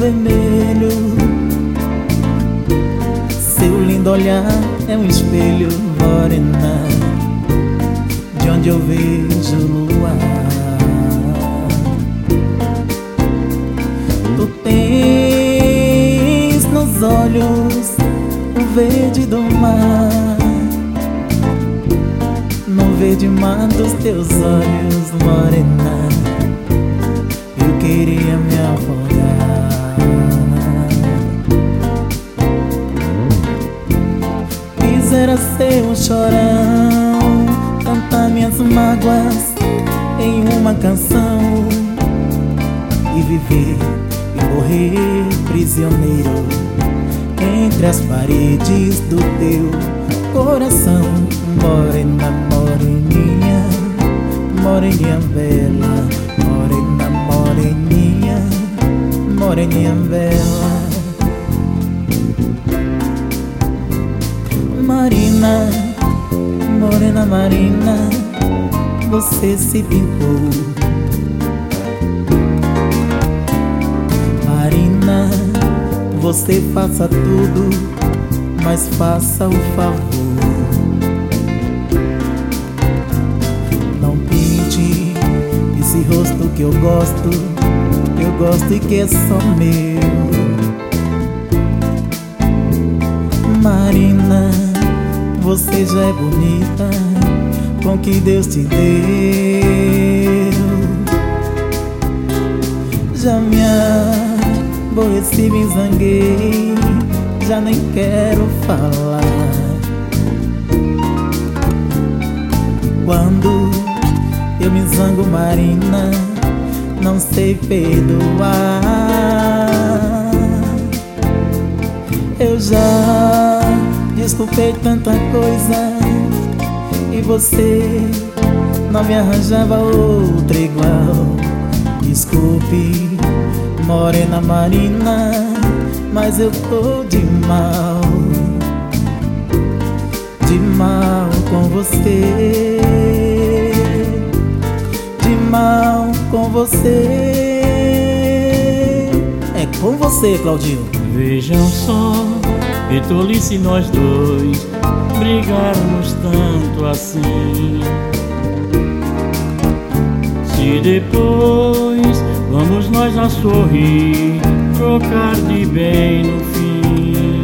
vermelho. Seu lindo olhar é um espelho, morena, de onde eu vejo o luar. Tu tens nos olhos o verde do mar, no verde mar dos teus olhos, morena, eu queria me afogar. Quisera ser um chorão, cantar minhas mágoas em uma canção, e viver e morrer prisioneiro entre as paredes do teu coração. Morena, moreninha, moreninha bela, morena, moreninha, moreninha bela. Marina, morena Marina, você se pintou. Marina, você faça tudo, mas faça o favor. Não pinte esse rosto que eu gosto e que é só meu. Marina, você já é bonita com o que Deus te deu. Já me aborreci, me zanguei, já nem quero falar. Quando eu me zango, Marina, não sei perdoar. Eu já desculpei tanta coisa e você não me arranjava outra igual. Desculpe, morena Marina, mas eu tô de mal com você, de mal com você. É com você, Claudinho. Vejam só, que tolice nós dois brigarmos tanto assim. Se depois vamos nós a sorrir, trocar de bem no fim.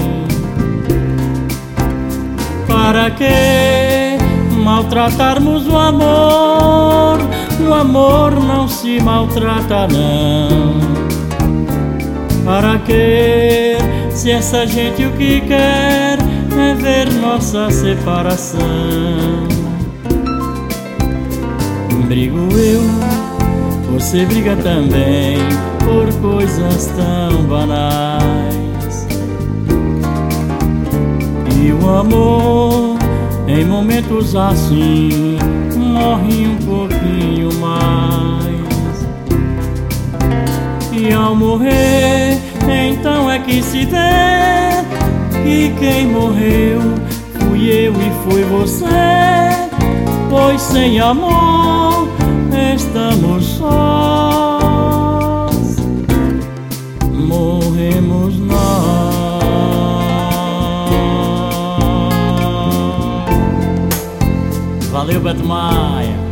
Para que maltratarmos o amor? O amor não se maltrata não. Para que, se essa gente o que quer é ver nossa separação? Brigo eu, você briga também, por coisas tão banais. E o amor, em momentos assim, morre um pouquinho mais. E ao morrer, então é que se vê que quem morreu fui eu e foi você. Pois sem amor estamos sós, morremos nós. Valeu, Beto Maia.